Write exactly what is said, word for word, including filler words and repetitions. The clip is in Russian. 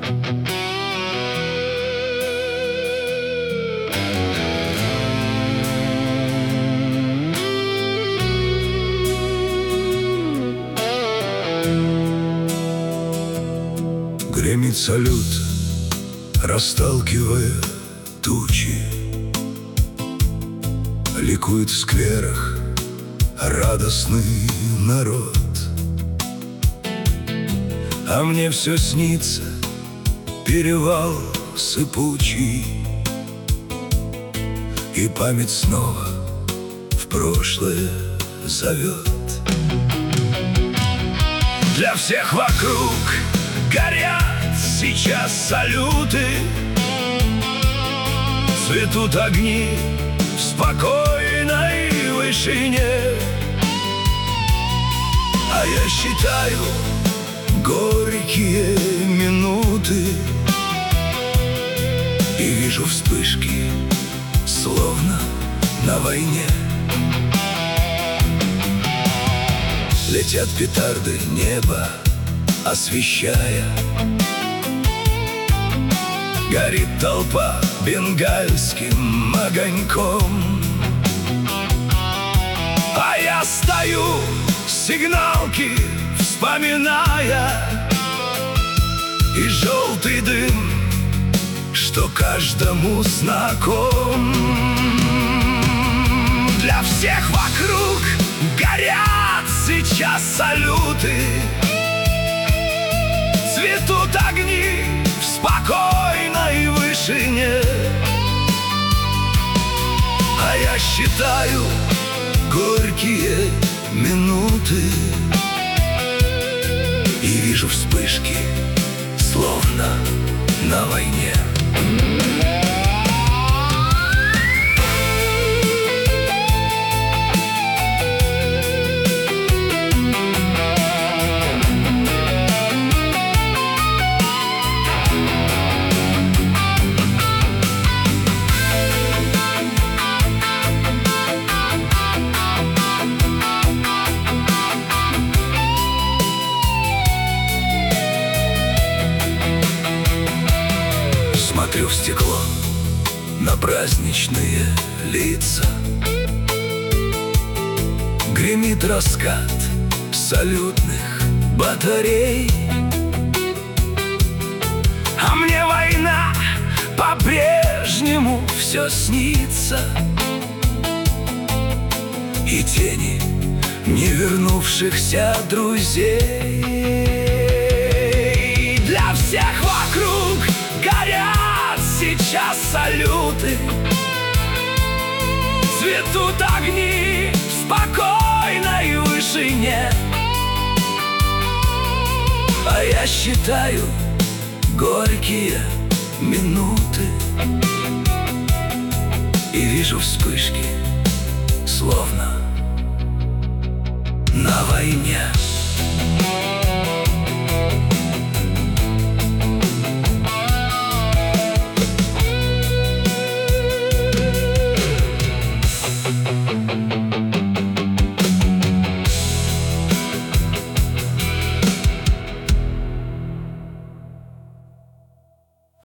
Гремит салют, расталкивая тучи. Ликует в скверах радостный народ. А мне все снится перевал сыпучий, и память снова в прошлое зовет. Для всех вокруг горят сейчас салюты, цветут огни в спокойной вышине. А я считаю горькие минуты и вижу вспышки, словно на войне. Летят петарды, небо освещая. Горит толпа бенгальским огоньком. А я стою, сигналки вспоминая, и желтый дым, что каждому знаком. Для всех вокруг горят сейчас салюты, цветут огни в спокойной вышине. А я считаю горькие минуты и вижу вспышки, словно на войне. Смотрю в стекло на праздничные лица. Гремит раскат салютных батарей. А мне война по-прежнему все снится, и тени не вернувшихся друзей. Для всех вокруг горят сейчас салюты, цветут огни в спокойной вышине. А я считаю горькие минуты и вижу вспышки,